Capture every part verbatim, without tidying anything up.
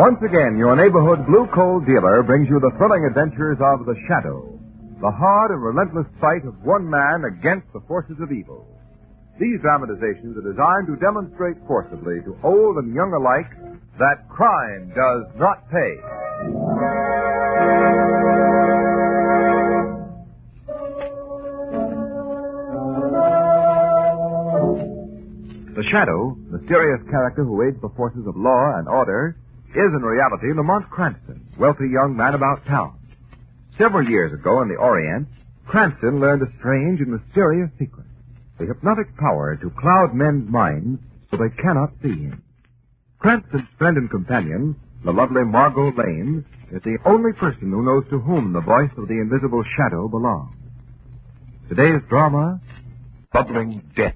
Once again, your neighborhood blue coal dealer brings you the thrilling adventures of The Shadow, the hard and relentless fight of one man against the forces of evil. These dramatizations are designed to demonstrate forcibly to old and young alike that crime does not pay. The Shadow, mysterious character who aids the forces of law and order, is in reality Lamont Cranston, wealthy young man about town. Several years ago in the Orient, Cranston learned a strange and mysterious secret, the hypnotic power to cloud men's minds so they cannot see him. Cranston's friend and companion, the lovely Margot Lane, is the only person who knows to whom the voice of the invisible Shadow belongs. Today's drama, Bubbling Death.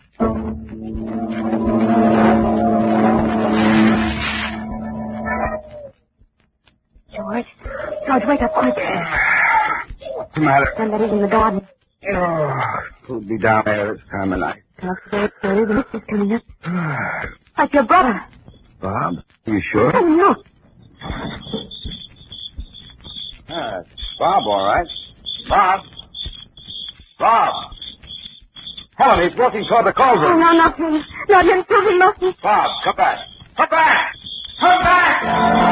George. George, wake up quick. What's the matter? Somebody's in the garden. Oh, who'll be down there this time of night? I'll say it's early. The mistress coming up. Like your brother. Bob? Are you sure? Oh, look. Ah, it's Bob, all right. Bob? Bob? Helen, he's walking toward the cauldron. Oh, no, not him. Not him. Something mustn't. Bob, come back. Come back! Come back!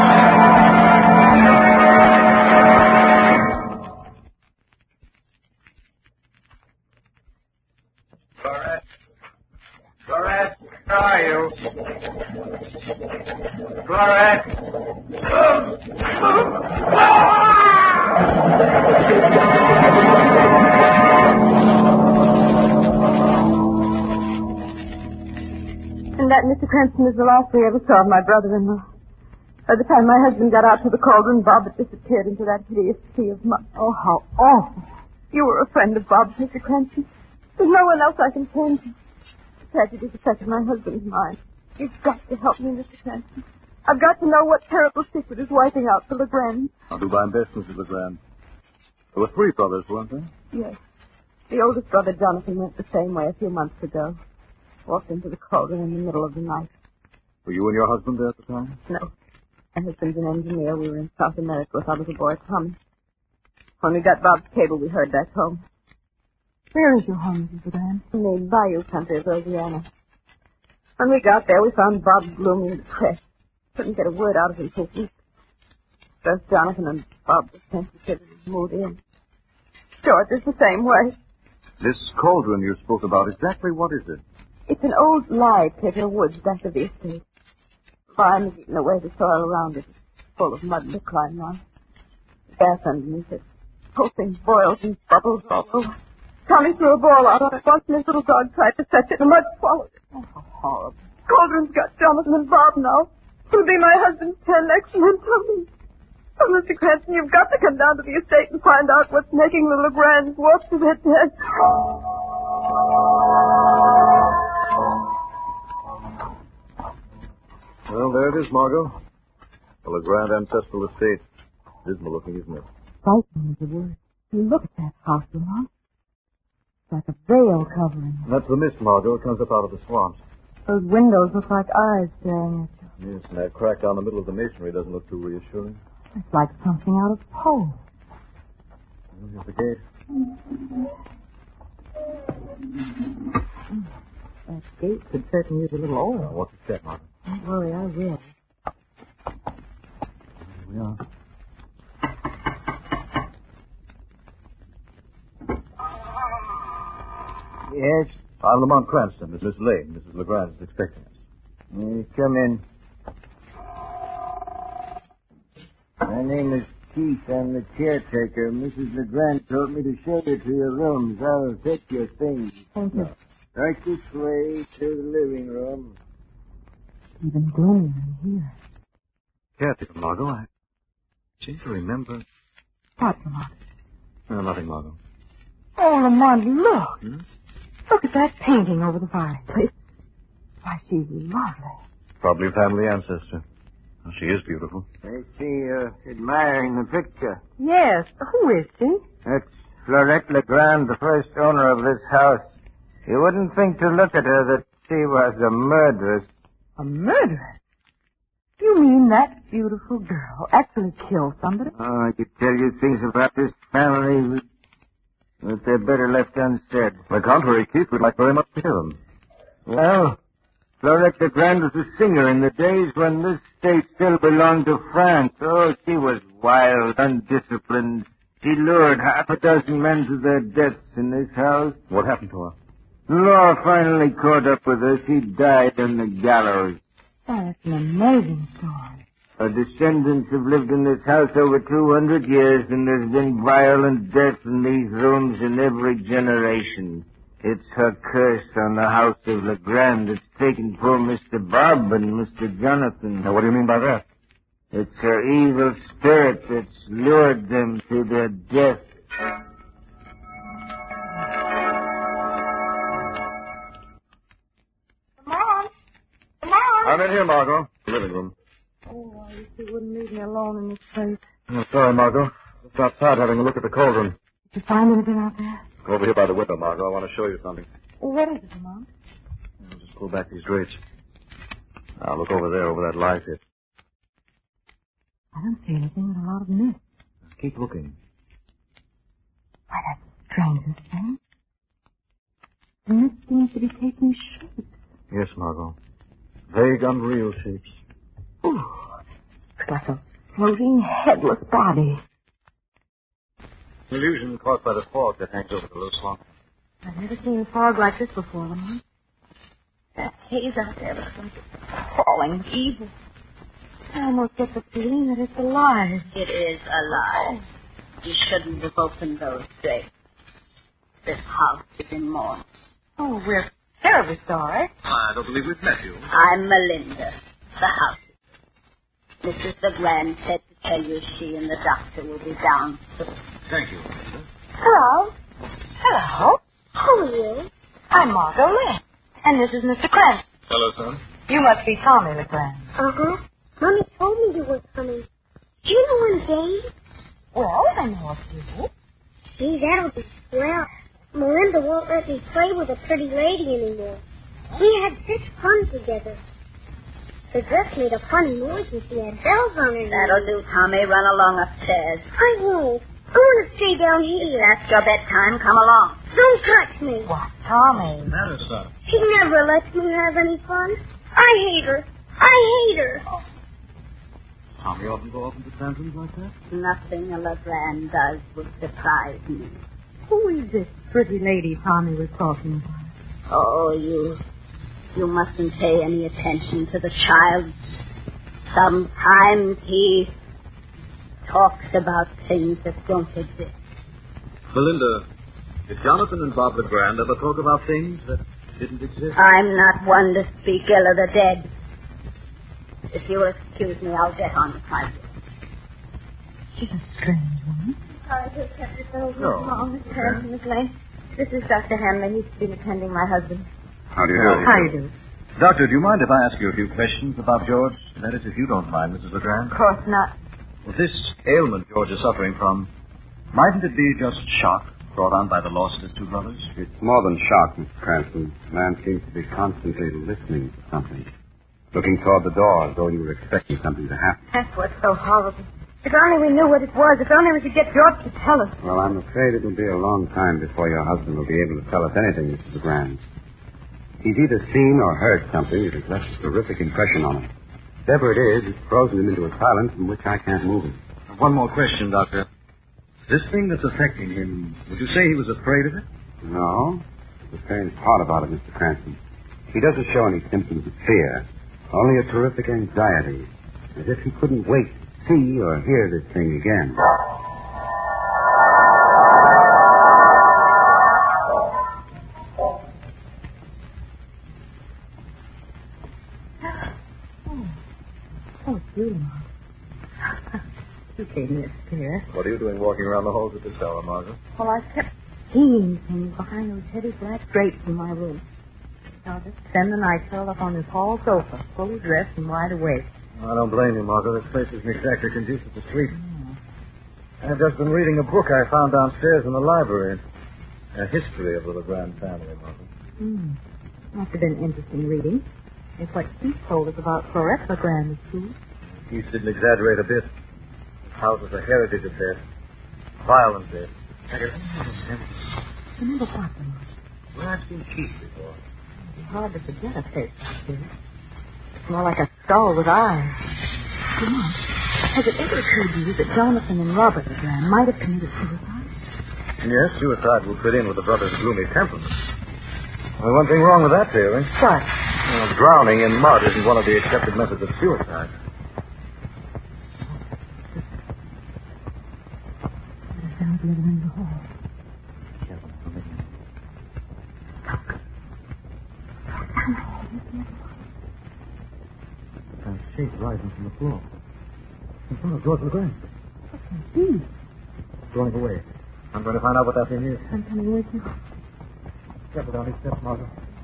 Florette? Florette, where are you? Florette? And that, Mister Cranston, is the last we ever saw of my brother-in-law. By the time my husband got out to the cauldron, Bob had disappeared into that hideous sea of mud. Oh, how awful. You were a friend of Bob's, Mister Cranston. There's no one else I can turn to. Tragedy's affected my husband's mind. You've got to help me, Mister Cranston. I've got to know what terrible secret is wiping out the Legrand. I'll do my best, Missus Legrand. There were three brothers, weren't there? Yes. The oldest brother, Jonathan, went the same way a few months ago. Walked into the cauldron in the middle of the night. Were you and your husband there at the time? No. My husband's an engineer. We were in South America with our little boy, Tommy. When we got Bob's cable, we heard back home. Where is your home, Missus Legrand? In the bayou country of Louisiana. When we got there, we found Bob gloomy and depressed. Couldn't get a word out of him for weeks. First Jonathan and Bob were sensitive and moved in. George is the same way. This cauldron you spoke about, exactly what is it? It's an old lie pit in the woods back of the estate. Fire has eaten away the soil around it. It's full of mud to climb on. The gas underneath it. Pulsing boils and bubbles all over. Tommy threw a ball out on it once and his little dog tried to fetch it and the mud swallowed it. Oh, how horrible. Cauldron's got Jonathan and Bob now. It'll be my husband's turn next and then Tommy. Oh, Mister Cranston, you've got to come down to the estate and find out what's making the Legrands walk to their death. Well, there it is, Margot. The Legrand ancestral estate. Dismal looking, isn't it? Frightening is the word. Look at that house, Lamont. It's like a veil covering it. That's the mist, Margot. It comes up out of the swamps. Those windows look like eyes staring at you. Yes, and that crack down the middle of the masonry doesn't look too reassuring. It's like something out of Poe. Well, here's the gate. That gate could certainly use a little oil. Now, what's it said, Margot? Don't worry, I will. Here we are. Yes? I'm Lamont Cranston. This is Miss Lane. Missus Legrand is expecting us. Uh, come in. My name is Keith. I'm the caretaker. Missus Legrand told me to show you to your rooms. I'll take your things. Thank you. Right this way to the living room. Even gloomier in here. Caretaker, Margot. I seem to remember. What, Lamont? No, nothing, Margot. Oh, Lamont, look. Hmm? Look at that painting over the fireplace. Why, she's lovely. Probably a family ancestor. Well, she is beautiful. I see you're admiring the picture. Yes. Who is she? That's Florette Legrand, the first owner of this house. You wouldn't think to look at her that she was a murderess. A murderer? You mean that beautiful girl actually killed somebody? Oh, I could tell you things about this family, but they're better left unsaid. On the contrary, Keith, we'd like very much to hear them. Well, Florette Legrand was a singer in the days when this state still belonged to France. Oh, she was wild, undisciplined. She lured half a dozen men to their deaths in this house. What happened to her? The law finally caught up with her. She died on the gallows. Oh, that's an amazing story. Her descendants have lived in this house over two hundred years, and there's been violent death in these rooms in every generation. It's her curse on the house of Legrand that's taken poor Mister Bob and Mister Jonathan. Now, what do you mean by that? It's her evil spirit that's lured them to their death. Come on. Come on. I'm in here, Margot. The living room. Oh, I wish you wouldn't leave me alone in this place. Oh, sorry, Margot. Just outside having a look at the cauldron. Did you find anything out there? Go over here by the window, Margot. I want to show you something. Oh, what is it, Lamont? I'll just pull back these drapes. Now, look over there, over that light pit. I don't see anything but a lot of mist. Keep looking. Why, that's the strangest thing. The mist seems to be taking shape. Yes, Margot. Vague, unreal shapes. Ooh, it's like a floating, headless body. Illusion caused by the fog that hangs over the little swamp. I've never seen fog like this before, Lamont. That haze out there looks like it's crawling evil. I almost get the feeling that it's alive. It is alive. You shouldn't have opened those drapes. This house is in mourning. Oh, we're terribly sorry. I don't believe we've met you. I'm Melinda, the house. Missus Legrand said to tell you she and the doctor will be down soon. Thank you, Melinda. Hello. Hello. Who are you? I'm Margot Lynn. And this is Mister Cranston. Hello, son. You must be Tommy Legrand. Uh-huh. Mommy told me you were coming. Do you know one day? Well, I know a few. Gee, that'll be swell. Melinda won't let me play with a pretty lady anymore. We had such fun together. The dress made a funny noise and she had bells on her. That'll do, Tommy. Run along upstairs. I won't. I want to stay down here. That's your bedtime. Come along. Don't touch me. What, Tommy? What's the matter, son? She never lets me have any fun. I hate her. I hate her. Tommy often go off into tantrums like that? Nothing a Legrand does would surprise me. Who is this pretty lady Tommy was talking about? Oh, you... You mustn't pay any attention to the child. Sometimes he talks about things that don't exist. Melinda, did Jonathan and Bob Legrand ever talk about things that didn't exist? I'm not one to speak ill of the dead. If you'll excuse me, I'll get on with my business. She's a strange woman. I just have to go No. home. Miss Harrison, Miss Lane. This is Doctor Hanley. He's been attending my husband. How do you How do? How you do? Doctor, do you mind if I ask you a few questions about George? That is, if you don't mind, Missus Legrand. Of course not. Well, this ailment George is suffering from, mightn't it be just shock brought on by the loss of his two brothers? It's more than shock, Mister Cranston. The man seems to be constantly listening to something. Looking toward the door as though you were expecting something to happen. That's what's so horrible. If only we knew what it was. If only we could get George to tell us. Well, I'm afraid it will be a long time before your husband will be able to tell us anything, Mister Legrand. He's either seen or heard something that has left a terrific impression on him. Whatever it is, it's frozen him into a silence from which I can't move him. One more question, Doctor. This thing that's affecting him, would you say he was afraid of it? No. There's a strange part about it, Mister Cranston. He doesn't show any symptoms of fear, only a terrific anxiety, as if he couldn't wait to see or hear this thing again. Oh, it's you, Mark. You gave me a scare. What are you doing walking around the halls at this hour, Margot? Well, I kept seeing things behind those heavy black drapes in my room. So I just spend the night curled up on this hall sofa, fully dressed and wide awake. I don't blame you, Margot. This place isn't exactly conducive to sleep. Oh. I've just been reading a book I found downstairs in the library. A history of the Legrand family, Margot. Hmm. Must have been interesting reading. It's what Keith told us about Florette Legrand, too. Keith didn't exaggerate a bit. This house is a heritage of death. Violent death. Remember what, Lamont? Well, I've seen Keith before. It's hard to forget a face like this. It's more like a skull with eyes. Lamont, has it ever occurred to you that Jonathan and Robert LeGrand might have committed suicide? Yes, suicide will fit in with the brothers' gloomy temperament. Only one thing wrong with that theory. What? Well, drowning in mud isn't one of the accepted methods of suicide. There's sounds the other end of the hall. A shape rising from the floor. In front of George LeGrand. What's that thing? It's going away. I'm going to find out what that thing is. I'm coming with you. Careful down these steps, Margot.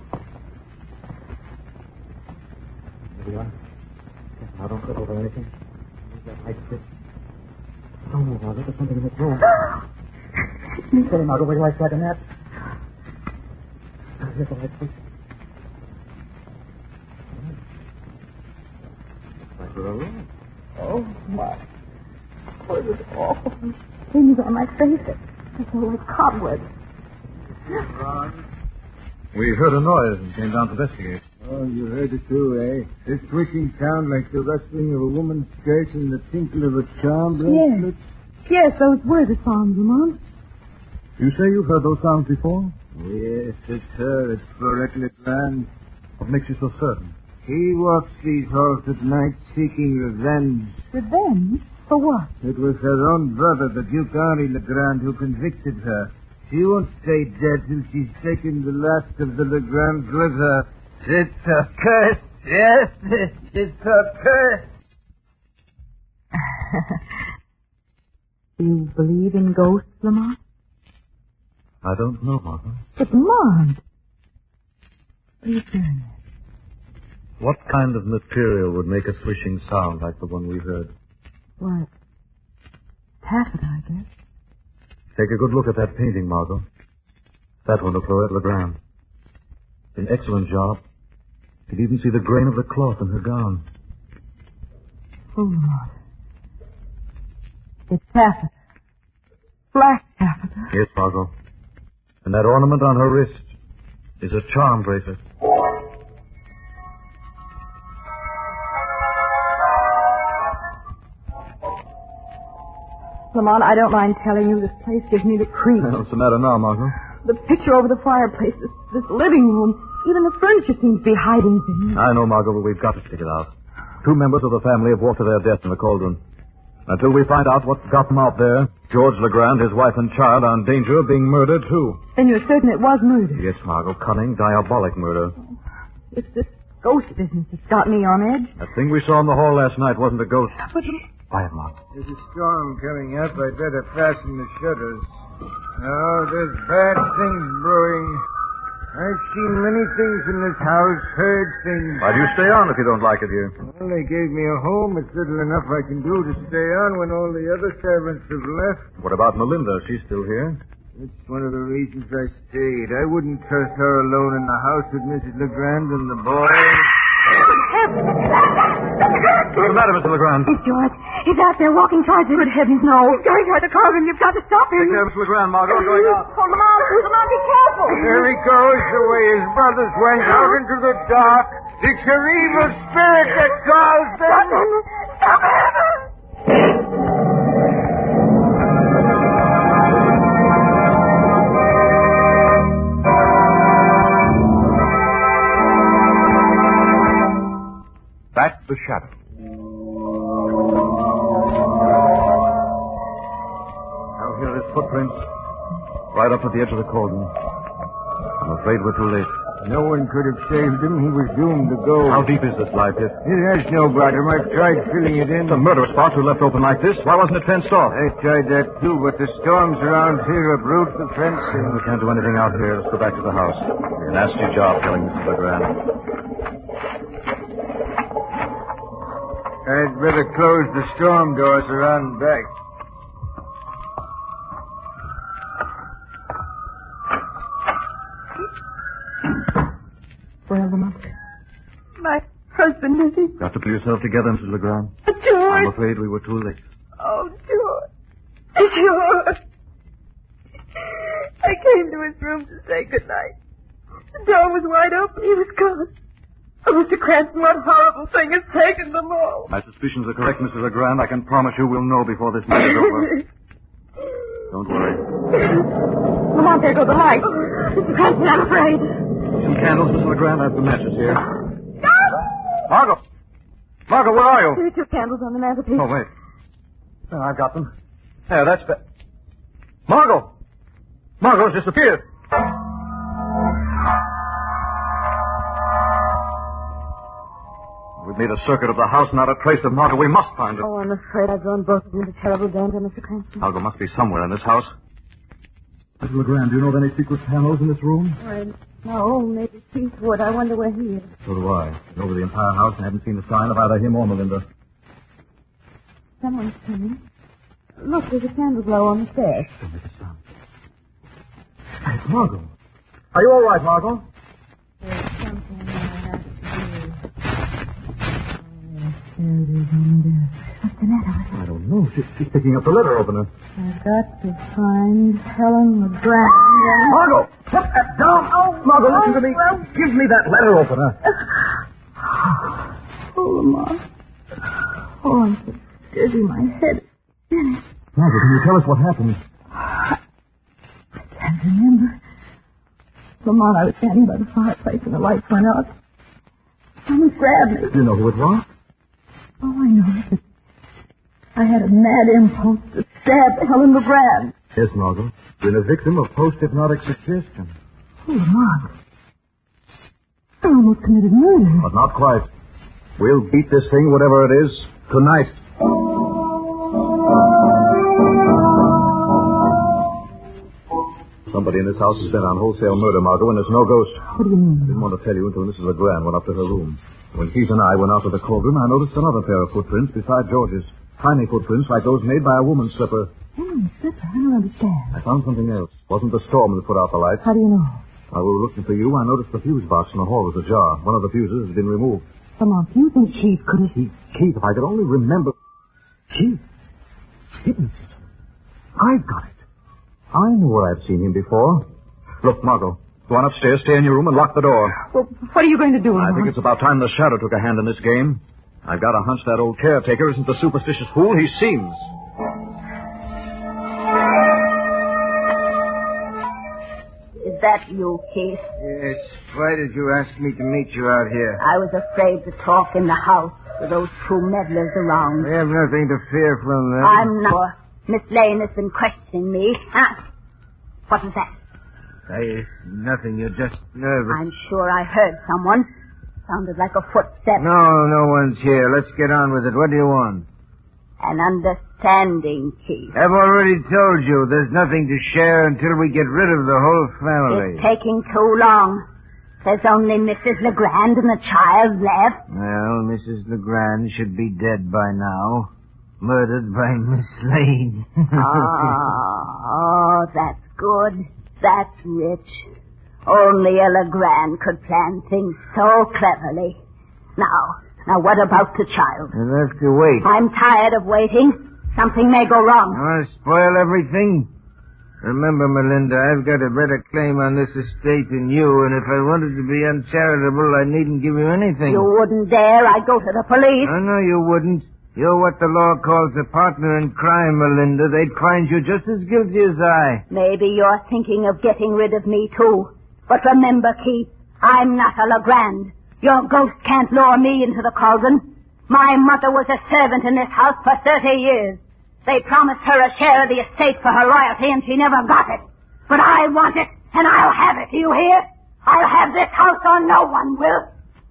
There we are. Careful now, don't trip over anything. Use that light stick. Don't move, Margot. There's something in the room. Steady, Margot. Where do I strike a match? Now, here's the light stick. Like we're alone. Oh, my. Oh, it was awful. Things on my face. It's all like cobwebs. Ron? We heard a noise and came down to investigate. Oh, you heard it too, eh? This swishing sound like the rustling of a woman's skirt and the tinkle of a charm bracelet? Yes. Yes, those were the songs, Lamont. You say you've heard those sounds before? Yes, it's her. It's Florette LeGrand. What makes you so certain? He walks these halls at night seeking revenge. Revenge? For what? It was her own brother, the Duke Henri LeGrand, who convicted her. She won't stay dead till she's taken the last of the LeGrands with her. It's a curse. Yes, it's a curse. You believe in ghosts, Lamont? I don't know, Martha. But, Lamont. What are you doing? What kind of material would make a swishing sound like the one we heard? Why, taffeta, I guess. Take a good look at that painting, Margot. That one of Florette LeGrand. An excellent job. You can even see the grain of the cloth in her gown. Oh, Lord. It's taffeta. Black taffeta. Yes, Margot. And that ornament on her wrist is a charm bracelet. Lamont, I don't mind telling you, this place gives me the creeps. What's the matter now, Margot? The picture over the fireplace, this, this living room, even the furniture seems to be hiding things. I know, Margot, but we've got to stick it out. Two members of the family have walked to their death in the cauldron. Until we find out what got them out there, George LeGrand, his wife and child, are in danger of being murdered, too. Then you're certain it was murder? Yes, Margot. Cunning, diabolic murder. It's this ghost business that's got me on edge. That thing we saw in the hall last night wasn't a ghost. But... Quiet, Margot. There's a storm coming up. I'd better fasten the shutters. Oh, there's bad things brewing. I've seen many things in this house, heard things. Why do you stay on if you don't like it here? Well, they gave me a home. It's little enough I can do to stay on when all the other servants have left. What about Melinda? She's still here? It's one of the reasons I stayed. I wouldn't trust her alone in the house with Missus LeGrand and the boys. What's the matter, Mister LeGrand? It's George. He's out there walking towards you. Good heavens, no. He's going toward the cauldron. You've got to stop him. Take care of Mister LeGrand, Margot. I'm going out. Oh, Lamont, Lamont, be careful. There he goes, the way his brothers went out into the dark. It's your evil spirit that calls them. Stop him. Stop him. That's the shadow. I'll hear his footprints right up at the edge of the cauldron. I'm afraid we're too late. No one could have saved him. He was doomed to go. How deep is this live pit? It has no bottom. I've tried filling it in. It's a murder spot we left open like this. Why wasn't it fenced off? I tried that too, but the storms around here uproot the fencing. We can't do anything out here. Let's go back to the house. A nasty job killing Mister LeGrand. I'd better close the storm doors around back. Well, Lamont, my husband me. Got to pull yourself together, Missus Legrand. George. I'm afraid we were too late. Oh, George. George. I came to his room to say goodnight. The door was wide open. He was gone. Oh, Mister Cranston, what horrible thing has taken them all? My suspicions are correct, Missus Legrand. I can promise you we'll know before this night is over. Don't worry. Lamont, there go the lights. Mister Cranston, I'm afraid. Some candles, Missus Legrand. I have the matches here. No! Margot! Margot, where are you? There are two candles on the mantelpiece. Oh, wait. Oh, I've got them. There, that's better. Margot! Margot's disappeared. We've made a circuit of the house, not a trace of Margot. We must find her. Oh, I'm afraid I've drawn both of them into terrible danger, Mister Cranston. Margot must be somewhere in this house. Missus Legrand, do you know of any secret panels in this room? Uh, no, maybe Keith would. I wonder where he is. So do I. Been over the entire house and haven't seen a sign of either him or Melinda. Someone's coming. Look, there's a candle glow on the stairs. Don't make a sound. Hey, it's Margot. Are you all right, Margot? There's something I have to do. Oh, there it is on the desk. What's the matter with it? I don't know. She, she's picking up the letter opener. I've got to find Helen Legrand. Margot! Put that down! Oh, Margot, listen to me. Well, give me that letter opener. Oh, Lamont. Oh, I'm so dizzy. My head is spinning. Margot, can you tell us what happened? I can't remember. Lamont, I was standing by the fireplace and the lights went out. Someone grabbed me. Do you know who it was? Oh, I know it. I had a mad impulse to stab Helen Legrand. Yes, Margot. Been a victim of post-hypnotic suggestion. Oh, Lamont. I almost committed murder. But not quite. We'll beat this thing, whatever it is, tonight. Somebody in this house is bent on wholesale murder, Margot, and there's no ghost. What do you mean? I didn't want to tell you until Missus Legrand went up to her room. When Keith and I went out to the cauldron, I noticed another pair of footprints beside George's. Tiny footprints like those made by a woman's slipper. Woman's slipper? I don't understand. I found something else. Wasn't the storm that put out the lights. How do you know? While we were looking for you, I noticed the fuse box in the hall was ajar. One of the fuses has been removed. Lamont, do you think Keith could have... Keith, Keith, if I could only remember... Keith. Hypnotism. I've got it. I know where I've seen him before. Look, Margot, go on upstairs, stay in your room, and lock the door. Well, what are you going to do, Lamont? I think it's about time the Shadow took a hand in this game. I've got a hunch that old caretaker isn't the superstitious fool he seems. Is that you, Keith? Yes. Why did you ask me to meet you out here? I was afraid to talk in the house with those two meddlers around. We have nothing to fear from them. I'm not. Miss Lane has been questioning me. Huh? What is that? Hey, nothing. You're just nervous. I'm sure I heard someone. Sounded like a footstep. No, no one's here. Let's get on with it. What do you want? An understanding, Keith. I've already told you there's nothing to share until we get rid of the whole family. It's taking too long. There's only Missus Legrand and the child left. Well, Missus Legrand should be dead by now. Murdered by Miss Lane. oh, oh, that's good. That's rich. Only a Legrand could plan things so cleverly. Now, now what about the child? You'll have to wait. I'm tired of waiting. Something may go wrong. You want to spoil everything? Remember, Melinda, I've got a better claim on this estate than you, and if I wanted to be uncharitable, I needn't give you anything. You wouldn't dare. I'd go to the police. Oh, no, you wouldn't. You're what the law calls a partner in crime, Melinda. They'd find you just as guilty as I. Maybe you're thinking of getting rid of me, too. But remember, Keith, I'm not a Legrand. Your ghost can't lure me into the cauldron. My mother was a servant in this house for thirty years. They promised her a share of the estate for her loyalty, and she never got it. But I want it, and I'll have it. Do you hear? I'll have this house or no one will.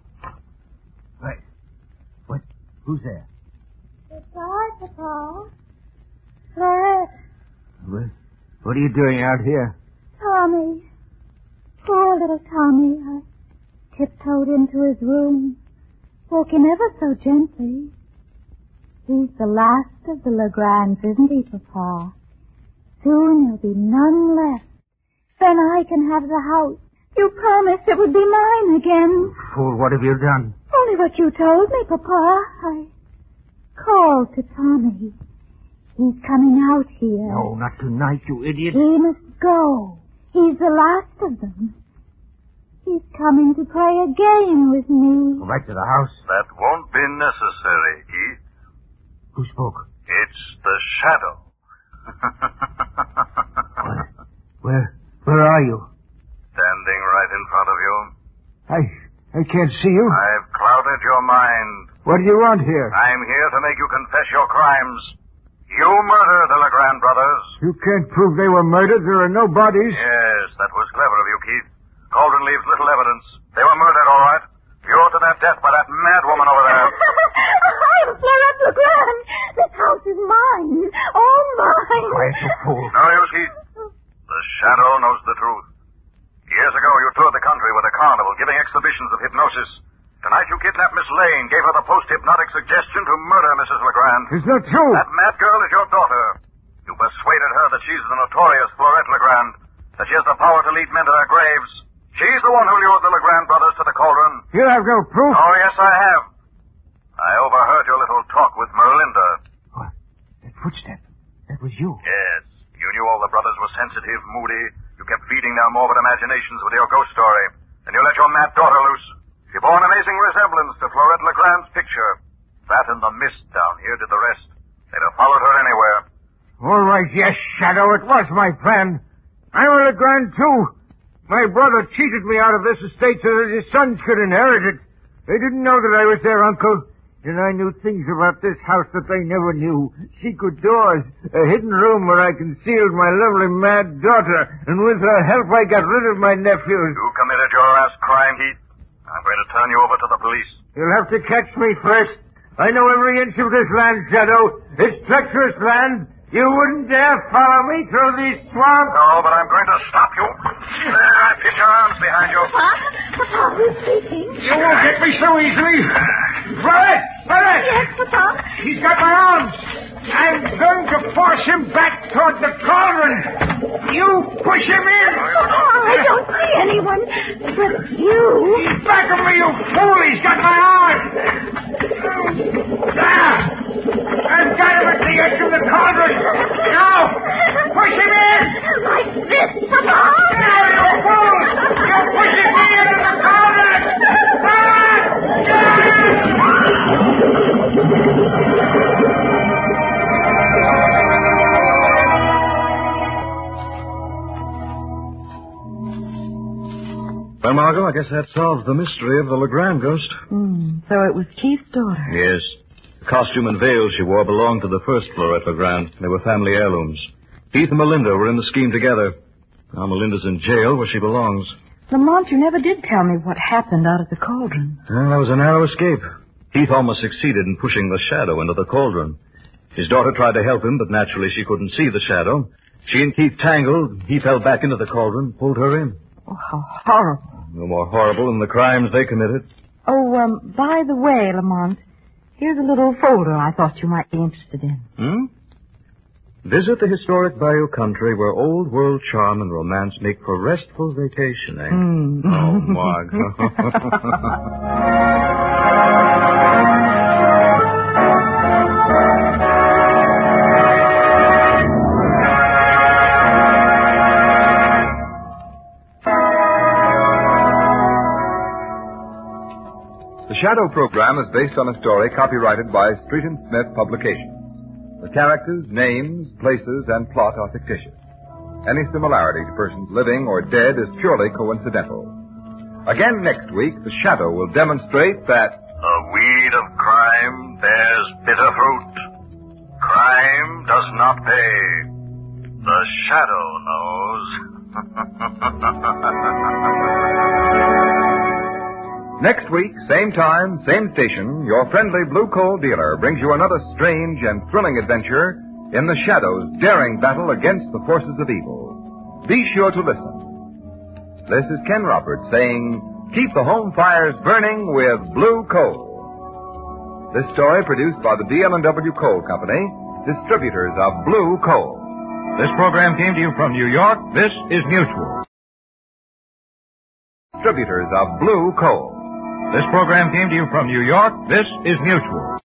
Wait. What? Who's there? It's I, Papa. Fred. What, what are you doing out here? Tommy. Poor little Tommy. I tiptoed into his room. Woke him ever so gently. He's the last of the Legrands, isn't he, Papa? Soon there'll be none left. Then I can have the house. You promised it would be mine again. Fool, what have you done? Oh, only what you told me, Papa. I called to Tommy. He's coming out here. No, not tonight, you idiot. He must go. He's the last of them. He's coming to play a game with me. Go back to the house. That won't be necessary, Keith. Who spoke? It's the Shadow. Where? Where? Where are you? Standing right in front of you. I... I can't see you. I've clouded your mind. What do you want here? I'm here to make you confess your crimes. You murdered the Legrand brothers. You can't prove they were murdered. There are no bodies. Yes, that was clever of you, Keith. Cauldron leaves little evidence. They were murdered, all right. Lured to their death by that mad woman over there. I'm Florette Legrand. This house is mine. All mine. Quiet, you fool. No use, Keith. The Shadow knows the truth. Years ago, you toured the country with a carnival, giving exhibitions of hypnosis. Tonight, you kidnapped Miss Lane, gave her the post-hypnotic suggestion to murder Missus Legrand. It's not true. That mad girl is your daughter. You persuaded her that she's the notorious Florette Legrand, that she has the power to lead men to their graves. She's the one who lured the Legrand brothers to the cauldron. You have no proof. Oh, yes, I have. I overheard your little talk with Merlinda. What? That footstep. That was you. Yes. You knew all the brothers were sensitive, moody. You kept feeding their morbid imaginations with your ghost story. And you let your mad daughter loose. She bore an amazing resemblance to Florette Legrand's picture. That and the mist down here did the rest. They'd have followed her anywhere. All right, yes, Shadow, it was my plan. I'm a Legrand, too. My brother cheated me out of this estate so that his son should inherit it. They didn't know that I was their uncle. And I knew things about this house that they never knew. Secret doors, a hidden room where I concealed my lovely mad daughter. And with her help, I got rid of my nephews. You committed your last crime, Heath. I'm going to turn you over to the police. You'll have to catch me first. I know every inch of this land, Shadow. It's treacherous land. You wouldn't dare follow me through these swamps. No, but I'm going to stop you. There, put your arms behind you. Papa, Papa, who's speaking? You won't get me so easily. Florette! Florette! Yes, Papa. He's got my arms. I'm going to force him back toward the cauldron. You push him in. Papa, I don't see anyone but you. He's back of me, you fool. He's got my arm. There. I've got him at the edge of the cauldron. Now, push him in. Like this, Papa. Now, you fool. You're pushing me into the cauldron. Well, Margot, I guess that solves the mystery of the Legrand ghost. Mm, so it was Keith's daughter. Yes. The costume and veil she wore belonged to the first Florette Legrand. They were family heirlooms. Keith and Melinda were in the scheme together. Now Melinda's in jail where she belongs. Lamont, you never did tell me what happened out at the cauldron. Well, that was a narrow escape. Keith almost succeeded in pushing the Shadow into the cauldron. His daughter tried to help him, but naturally she couldn't see the Shadow. She and Keith tangled. He fell back into the cauldron, pulled her in. Oh, how horrible. No more horrible than the crimes they committed. Oh, um, by the way, Lamont, here's a little folder I thought you might be interested in. Hmm? Visit the historic Bayou country where old world charm and romance make for restful vacation, eh? Mm. Oh, Marg. The Shadow program is based on a story copyrighted by Street and Smith Publications. The characters, names, places, and plot are fictitious. Any similarity to persons living or dead is purely coincidental. Again next week, The Shadow will demonstrate that the weed of crime bears bitter fruit. Crime does not pay. The Shadow knows. Next week, same time, same station, your friendly Blue Coal dealer brings you another strange and thrilling adventure in the Shadow's daring battle against the forces of evil. Be sure to listen. This is Ken Roberts saying, keep the home fires burning with Blue Coal. This story produced by the D L and W Coal Company, distributors of Blue Coal. This program came to you from New York. This is Mutual. Distributors of Blue Coal. This program came to you from New York. This is Mutual.